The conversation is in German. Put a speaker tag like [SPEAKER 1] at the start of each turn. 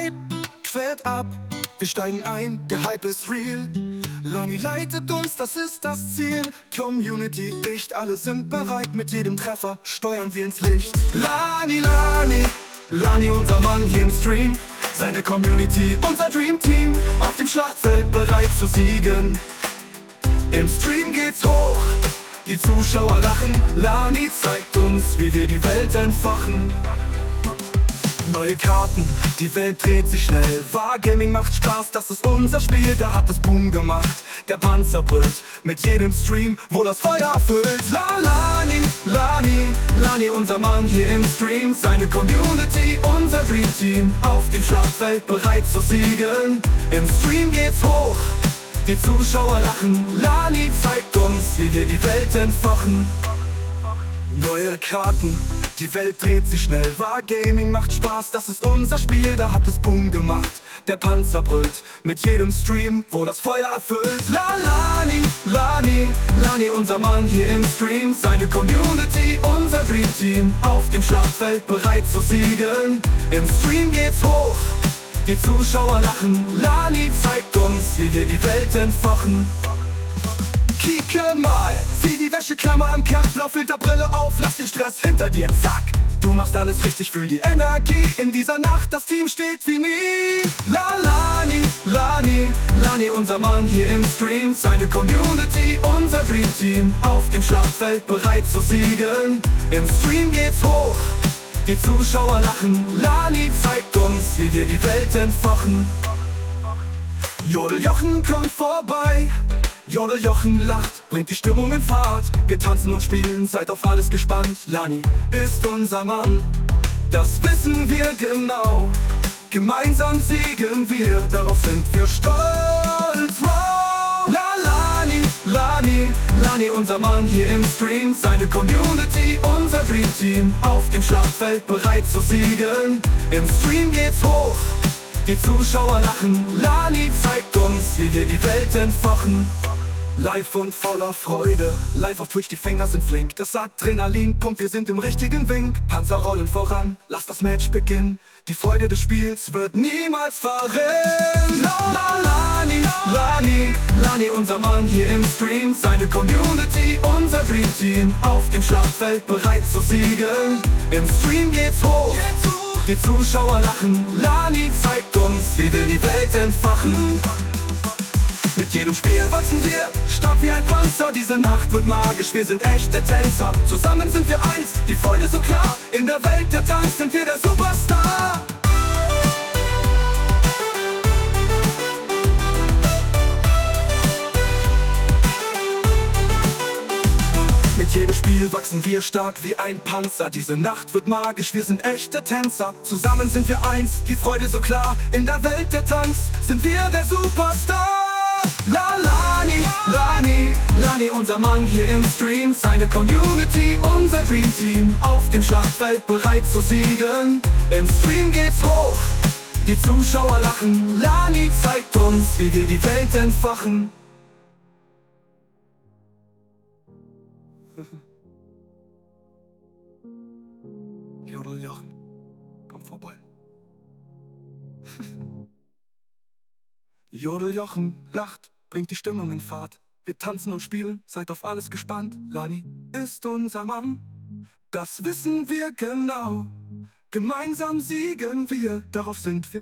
[SPEAKER 1] Hype quält ab, wir steigen ein, der Hype ist real. Lani leitet uns, das ist das Ziel. Community dicht, alle sind bereit, mit jedem Treffer steuern wir ins Licht. Lani, Lani, Lani unser Mann hier im Stream. Seine Community, unser Dream Team, auf dem Schlachtfeld bereit zu siegen. Im Stream geht's hoch, die Zuschauer lachen. Lani zeigt uns, wie wir die Welt entfachen. Neue Karten, die Welt dreht sich schnell. Wargaming macht Spaß, das ist unser Spiel. Da hat es Boom gemacht, der Panzer brüllt mit jedem Stream, wo das Feuer erfüllt. Lani, Lani, Lani unser Mann hier im Stream. Seine Community, unser Dream Team, auf dem Schlachtfeld bereit zu siegen. Im Stream geht's hoch, die Zuschauer lachen. Lani zeigt uns, wie wir die Welt entfachen. Neue Karten, die Welt dreht sich schnell. Wargaming macht Spaß, das ist unser Spiel. Da hat es Boom gemacht, der Panzer brüllt mit jedem Stream, wo das Feuer erfüllt. Lani, Lani, Lani unser Mann hier im Stream. Seine Community, unser Dream Team, auf dem Schlachtfeld bereit zu siegen. Im Stream geht's hoch, die Zuschauer lachen. Lani zeigt uns, wie wir die Welt entfachen. Kicke mal, zieh die Wäscheklammer am Kerl, Filterbrille auf, lass den Stress hinter dir, zack. Du machst alles richtig, fühl die Energie. In dieser Nacht, das Team steht wie nie. Lani, Lani, Lani unser Mann hier im Stream. Seine Community, unser Dream Team, auf dem Schlachtfeld bereit zu siegen. Im Stream geht's hoch, die Zuschauer lachen. Lani zeigt uns, wie wir die Welt entfachen. Jodeljochen kommt vorbei, Jodeljochen lacht, bringt die Stimmung in Fahrt. Wir tanzen und spielen, seid auf alles gespannt. Lani ist unser Mann, das wissen wir genau. Gemeinsam siegen wir, darauf sind wir stolz. Wow. Lani, Lani, Lani unser Mann hier im Stream. Seine Community, unser Dream Team, auf dem Schlachtfeld bereit zu siegen. Im Stream geht's hoch, die Zuschauer lachen. Lani zeigt uns, wie wir die Welt entfachen. Live und voller Freude, live auf Twitch, die Finger sind flink. Das Adrenalin pumpt, wir sind im richtigen Wink. Panzer rollen voran, lass das Match beginnen. Die Freude des Spiels wird niemals verrinnen. Lani, Lani, Lani unser Mann hier im Stream. Seine Community, unser Dream Team, auf dem Schlachtfeld bereit zu siegen. Im Stream geht's hoch, die Zuschauer lachen. Lani zeigt uns, wie wir die Welt entfachen. Mit jedem Spiel wachsen wir, stark wie ein Panzer. Diese Nacht wird magisch, wir sind echte Tänzer. Zusammen sind wir eins, die Freude so klar. In der Welt der Tanz sind wir der Superstar. Mit jedem Spiel wachsen wir stark wie ein Panzer. Diese Nacht wird magisch, wir sind echte Tänzer. Zusammen sind wir eins, die Freude so klar. In der Welt der Tanz sind wir der Superstar. Lani, Lani, Lani unser Mann hier im Stream. Seine Community, unser Dream Team, auf dem Schlachtfeld bereit zu siegen. Im Stream geht's hoch, die Zuschauer lachen. Lani zeigt uns, wie wir die Welt entfachen. Jodeljochen, komm vorbei. Jodeljochen lacht, bringt die Stimmung in Fahrt. Wir tanzen und spielen, seid auf alles gespannt. Lani ist unser Mann, das wissen wir genau. Gemeinsam siegen wir, darauf sind wir